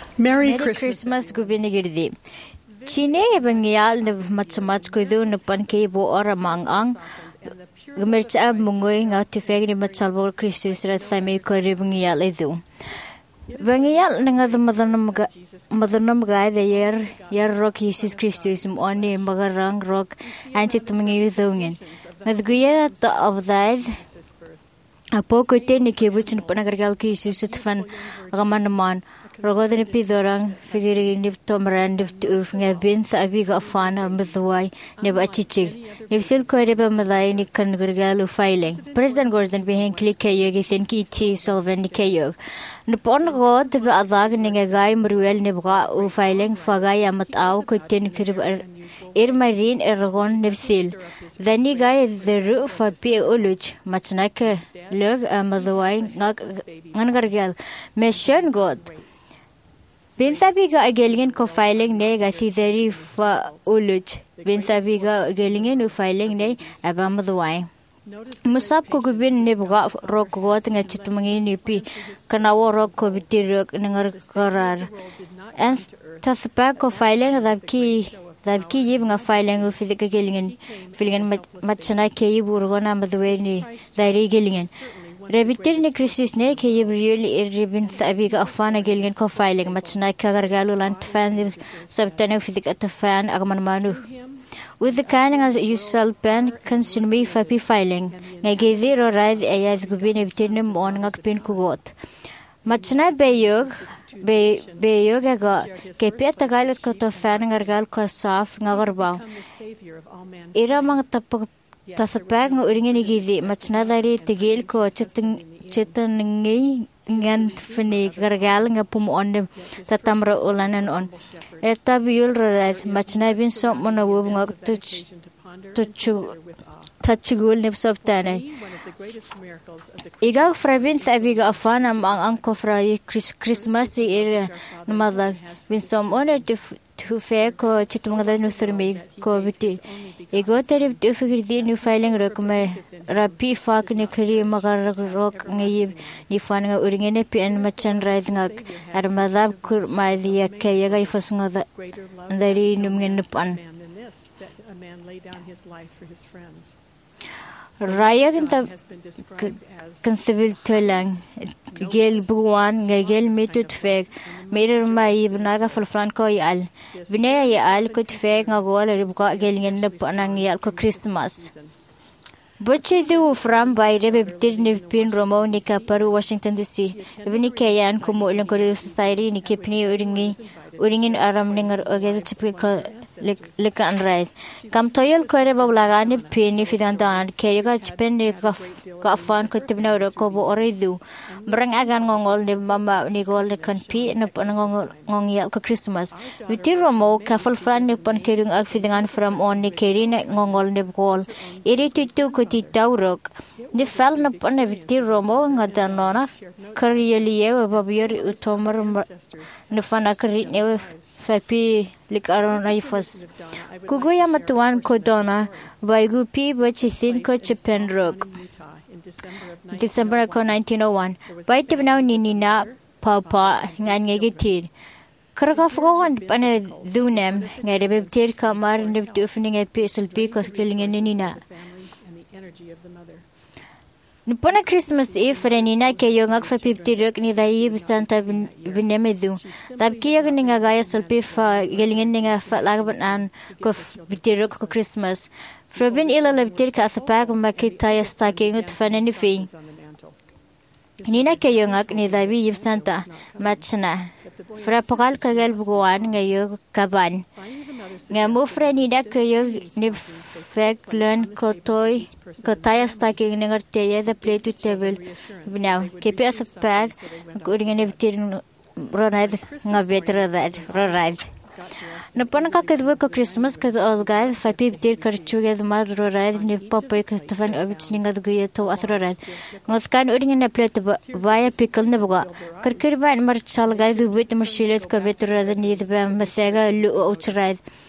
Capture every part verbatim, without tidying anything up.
Merry Merry Christmas. Christmas gubinigirdi. Chine bangyal na matsamat ko do na pankay bo ora mangang. Gumircha mungoy nga tifeg ni matsalbol Christus rat thame ko ribangyal idu. Bangyal nga the madanam madanam guy the year year rock Jesus Christus mo ani magarang rock anti tumingi udongin. Nadguya ta of that Apo ko tini kibuch na panagargal ki Jesus utfan agamanaman. Rogod ni pidorang figiri ni tomran ni uf nga bin sa abiga afana mithwai ni bachichig. Ni sil ko reba malay ni kangargal filing. President Gordon bihen click kayo gisin ki ti solven ni kayo. Nupon god ba adag ni gay mruel ni bga u filing fagay amat aw ko tin kirib Ir marin ergon nefsil. Dani gay the roof of P. Uluch, Machnaka, Lug, Amadawai, Nangargal, Meshan God. Binsabiga a Gilligan co filing neg, I see the reef Uluch. Binsabiga Gilligan who filing neg, Abamadawai. Musap ko gubin ni bga rock got nga chitmangi ni pi kanawo rock ko bitirok nangar karar. And taspa ko filing adabki Dabki yib nga filing u fizika gilingen filingen machana ke burgona madweni dairi gilingen rebitir ni Christus ne ke yib really irribin sabiga afana gilingen ko filing machana ka gargalu lan tfan sabtane fizika tfan agman manu with the kind as usual pen consume fapi filing nga geziro raid ayaz gubin bitirnim on ngak pin kugot Machana beyog be beyog aga ke peta galut ko to fan ngargal ko saf ngagarba ira mang tapag tasapag ng uringin igidi machana dari tigil ko chiting chitan ngi ngan fini gargal nga pumuon tatamra ulanan on eta biul rat machana bin so monawo ngak tuch tuchu tachugul nip sabtane Igag frabin sa abiga afan ang angko fray Christmas era namadlag bin som honor to fe ko chitmangda no thermi ko biti Igo terib to figure di new filing rok me rapi fak ni khri magar rok ngi ni fan nga uringene pn machan raid ngak armadab kur mai dia ke yaga ifasnga da dari numgen pan Raya kinta conceived tulang gel buwan nga gel metut fek merer mai bnaga falfran ko yal binaya yal ko fek nga gol ribqa gel ngenda panang yal ko Christmas Butchi du from by Rebbe ni pin Romo ni Kaparu Washington D C bini kayan kumu lang ko society ni kipni uringi uringin aram ningar ogel chipil ko lekan right kam toyel ko re bablaga ni pin ni fidantan kayga chipen ni ka afan ko tibna ro ko bo oredu brang agan ngongol ni mama ni gol lekan pi na panangong ngongyal ko Christmas witi Romo ka falfran ni pan kerung ag fidangan from on ni kerina ngongol ni gol iri tu ko ti taurok ni fel na pan witi Romo ngadanona karyeliye babier utomar ni fana kri Fapi likaron raifas. Kuguya matuan ko dona vaigu pi bachisin ko chipendrok. December ko nineteen oh one. Bai tibnaw ni nina papa ngan ngagitir. Karakafuan pana dunem ngarebtir kamar nibtu fning episal pi ko skilingen ni nina. Nupona Christmas Eve renina ke yongak fa piptirok ni dai bisanta binemedu tabki yag ninga gaya salpi fa gelingen ninga fa lagban ko piptirok ko Christmas frobin ila lebtir ka athpak makita ya staking ut fanani fi nina ke yongak ni dai bisanta machna fra pokal ka gel buwan ngayo kaban nga mufre ni da ke yog ni fek learn ko toy ko taya staking ningar teya the play to table now keep us pack ko ringene bitir ronad nga better that right na pon ka kedwe ko Christmas ka all guys fa piptir karchuge the mad ronad ni popoy ka tafan obich ninga guye to athrorat ngoskan ringene play to via pickle ne buga karkirban marchal guys wit marshilet ka better ni the masega lu outright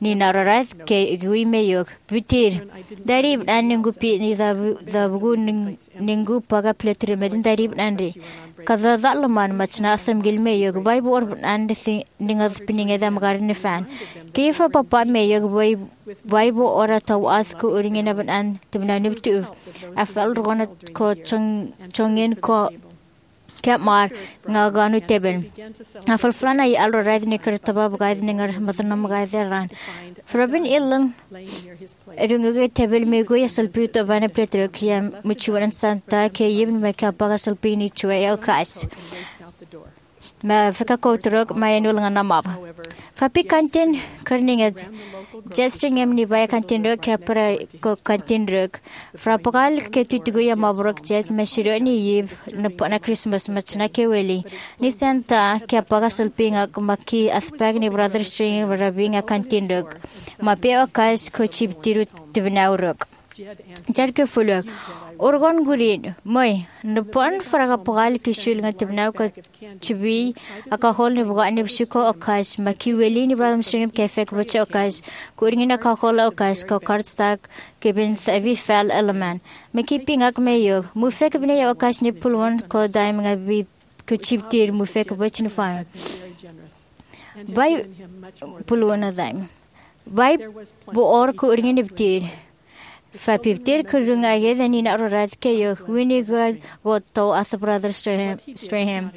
ni nararat ke gui meyok bitir darib an ningu pi ni da da bugu ningu paga pletre medin darib anri kaza zalman machna asam gil meyok bai bor an ninga spinning edam garne fan kifa papa meyok bai bai bo ora taw asku uringena ban an tibna nibtu afal rona ko chong chongin ko Kapmar nga ganu teben. Afal flana I alro raid ni kertaba bagaid ni ngar matnam bagaid ran. Frabin illan edunga tebel me go yasal puto bana pretro kiyam muchuan santa ke yibn me kapaga salpini chwe el kais. Ma fika kotrok ma enul nga namap. Fapi kantin kerninget jesting em ni bay kantin rok kapra ko kantin rok. Frapagal ke tutugo ya mabrok jet meshiro ni yib na Christmas machna ke weli. Ni santa kapaga salpinga maki aspag ni brother string rabinga kantin rok. Ma pe o kais ko chip tiru tibnau rok. Jar ke fulok. Orgon gurin moy napon faraga pagal kishul nga tibnau ko chibi aka hol ni buga ni bshiko akas maki weli ni bradam string kefek bacha akas kuringina ka hol akas ko kardstak kebin sabi fal element maki pingak meyo mufek bne akas ni pulwon ko daim nga bi ko chiptir mufek bachni fa bay pulwon daim bay bo or ko uringin btir Fapiptir kurunga yedani na rorat keyo wini god god to as brother Strahan.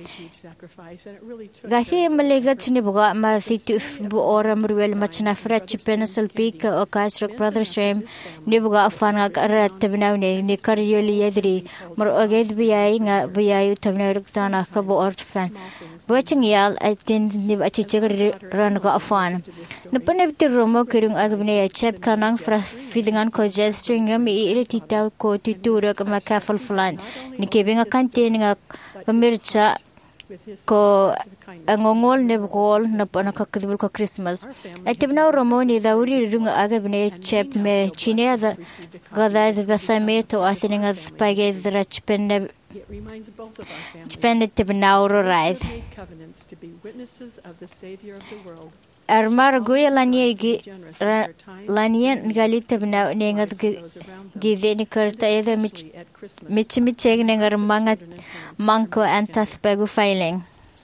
Gasi maligat ni buga ma situ bu ora murwel machna frat chipenasal peak o kasrok brother Strahan ni buga afana rat tabnaw ni ni karyoli yedri mar oged biyay nga biyay tabnaw ruktana ka bu or fan. Watching yal I tin ni achichig ran ko afan. Napanabtir romo kurung agbne chep kanang fra fidingan ko jes stringam I tita ko tutura ka makafal flan ni kebing a kantin nga kamircha ko angongol ne bgol na panakakdibul ko Christmas active romo ni dauri runga agabne chep me chine da gada basame to athinga spage drach penne spende tibnau right Armar goya lania lania galita bna nengat gide ni karta eda mich mich micheg nengar mangat manko antas pegu filing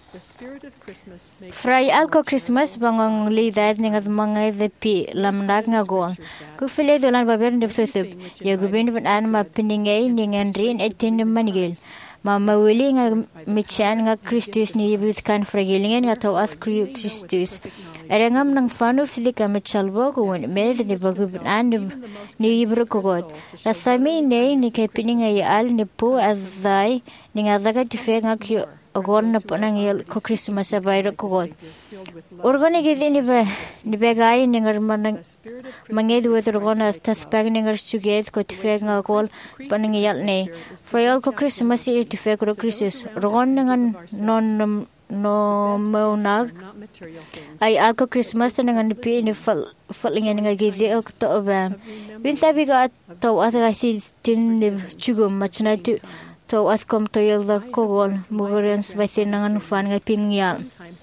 Fray alko Christmas bangong lidad nengat mangay de pi lamnag nga gol ku file dolan baber ndep sesep ya gubin ban an ma piningay ningan rin etin manigil Mama wili nga michan nga Christus ni yibut kan fragilingan nga tawas Christus. Erangam ng fanu fizika michalbo kuwan med ni bagubin an ni yibro kugot. Nasami ne ni kepining nga yaal ni po azay ni nga daga tife nga kyo agor na po nang yal ko Christmas sa bayro kugot. Organi gidi ni ba ni begay ni nga manang manged with organa taspag ni nga suget ko tife nga agol panang yal ni. Frayal ko Christmas i tife ko Christus. Orgon nga non no maunag ay ako Christmas na nga nipi ni fal falingan nga gidi o to ba. Binsabi ka to at kasi tin ni chugum machna tu to at kom to yel da kogol mugurens basin nga nufan nga pingyal.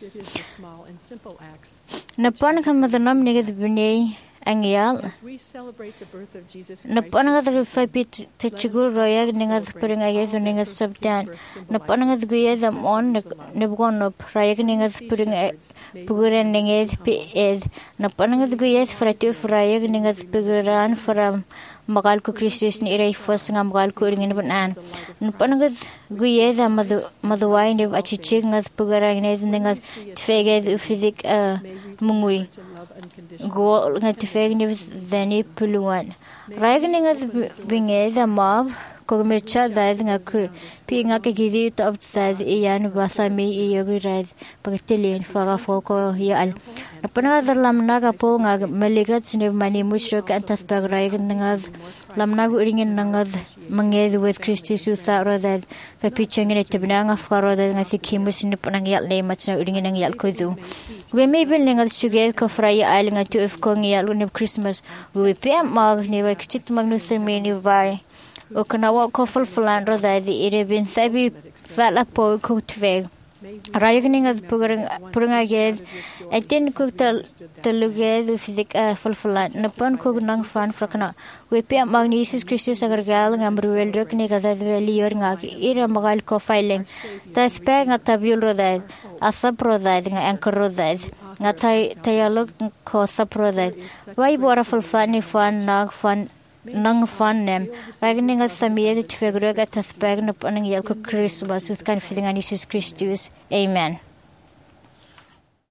Napan ka madanam ni gid binay angyal. Napan nga fapit tachigur royag nga pringayes nga sabdan. Napan nga guyed am on nibgon op royag nga pring puguran nga ed. Napan nga guyed fratu royag nga puguran from magal ko Christus ni iray fos nga magal ko ringin banan. Napan nga guyed am maduway ni achichig nga puguran nga tfeged fizik mungui. Go nga tfeg ni dani puluan. Rayag nga binged amav ko mircha daid nga ku pi nga ke gidi to abtad iyan basami iyogi raid pagtilin faga foko yal. Napana dalam naga po nga maligat ni mani mushro ka antas pag rayag nga lamnag uringin nga manged with Christus usa rodad papichang ni tibna nga faro nga sikimus ni panang yal ni machna uringin nga yal ko du. We may be nga suget ko fray al nga tu if ko nga yal ni Christmas we pm mag ni wa kchit magnusir mini vai o kanawa ko fulfulan rodad ire bin sabi fala po ko tveg Rayagning at Purangaged, I didn't cook the Luged with the Fulfulan, Napon cook nang fan fracana. We pay Magnesis Christus Agargal and Bruel Druknik at the Liornag, Ira Magal co-filing. That's paying a tabule that, a subrodide and corrodide. Natai Tayaluk co subrodide. Why bore a full funny fun, nag fun? Nang fan nem, Ragning at Samia to figure at a spag upon a Christmas with confiding on Jesus Christus. Amen.